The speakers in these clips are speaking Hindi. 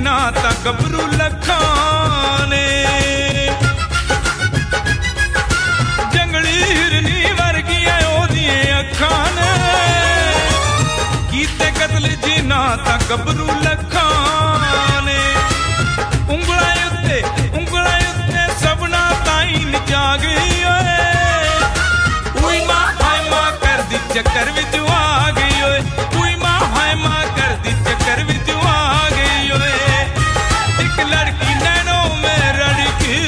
जीना ता गबरू लखां ने जंगली हिरनी वर्गियां ओदियां अखां ने कीते कतल जीना ता गबरू लखां ने उंगलां उत्ते सबना ताई नचा गई ओए उई मां हाय मां कर दी चक्कर विच आ गई ओए उई मां हाय मां कर दी चक्कर विच आ गई ओए एक लड़की नैनों में रड़की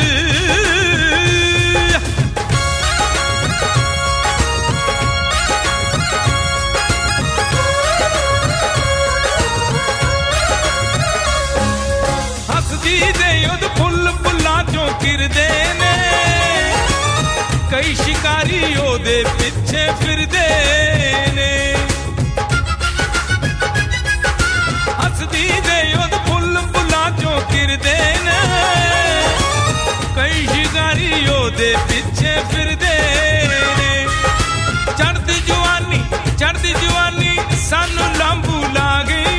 हसदी दे उद फुल फुल्लां चों किरदे ने कई शिकारी ओदे पिछे फिरदे ने हसदी दे उद फुल फुल्लां चों किरदे ने कई शिकारी ओदे पिछे फिरदे ने चढ़दी जवानी सानू लांबू ला गई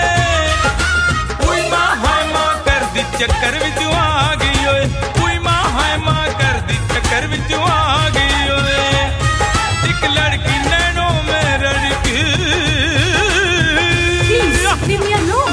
ओए उई मां हाय मां कर दी चक्कर विच आ गई ओए उई मां हाय मां कर दी चक्कर विच आ गई ओए एक लड़की नैनों में रड़की Leave me alone.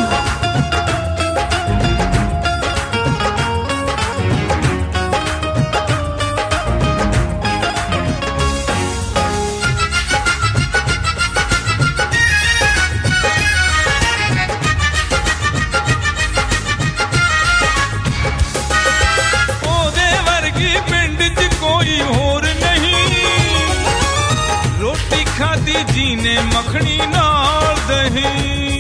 ओदे वर्गी पिंड च कोई होर नहीं रोटी खादी जीने मखनी नाल दही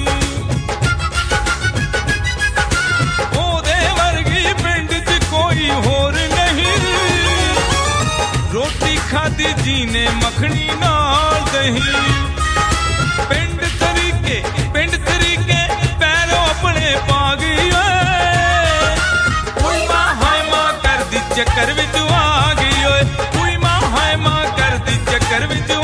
ओदे वर्गी पिंड च कोई होर नहीं रोटी खादी जीने मखनी नाल दही पिंड तरीके पैरों अपने पा गई ओए मां हाय मां कर दी चक्कर विच आ गई ओए उई मां हाय मां कर दी चक्कर विच